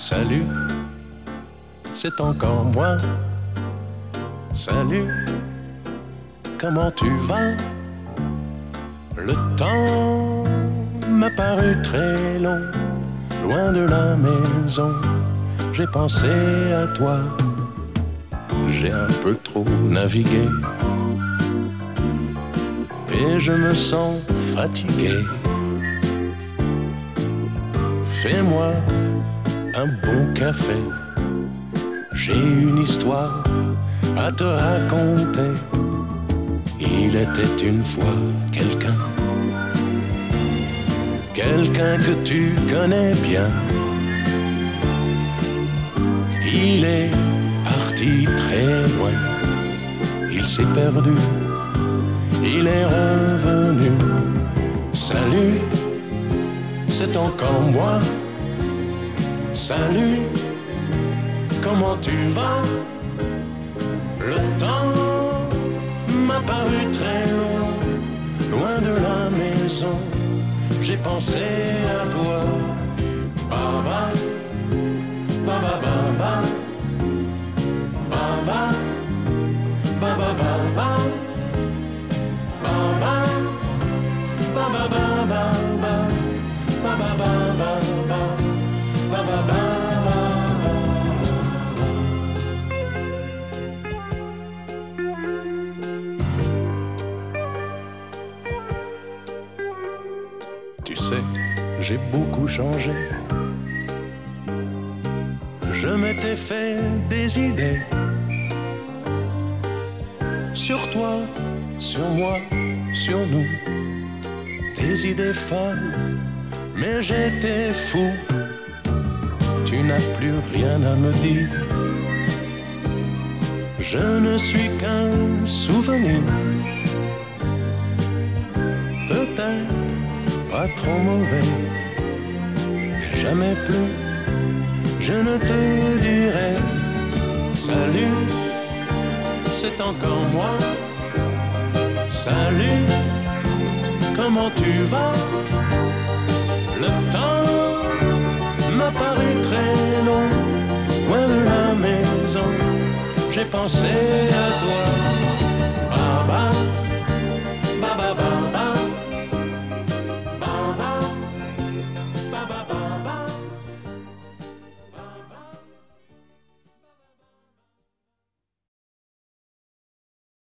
Salut, c'est encore moi. Salut, comment tu vas? Le temps m'a paru très long, loin de la maison, j'ai pensé à toi. J'ai un peu trop navigué et je me sens fatigué. Fais-moi un bon café, j'ai une histoire à te raconter. Il était une fois quelqu'un que tu connais bien. Il est parti très loin, il s'est perdu, il est revenu. Salut, c'est encore moi. Salut, comment tu vas? Le temps m'a paru très long, loin de la maison, j'ai pensé à toi. Baba, baba, baba, baba, baba, baba, baba, baba, baba, baba, baba, baba. Tu sais, j'ai beaucoup changé. Je m'étais fait des idées sur toi, sur moi, sur nous. Des idées folles, mais j'étais fou. Tu n'as plus rien à me dire. Je ne suis qu'un souvenir. Peut-être pas trop mauvais, mais jamais plus. Je ne te dirai salut, c'est encore moi. Salut, comment tu vas? Le temps m'a paru très long, loin de la maison, j'ai pensé à toi.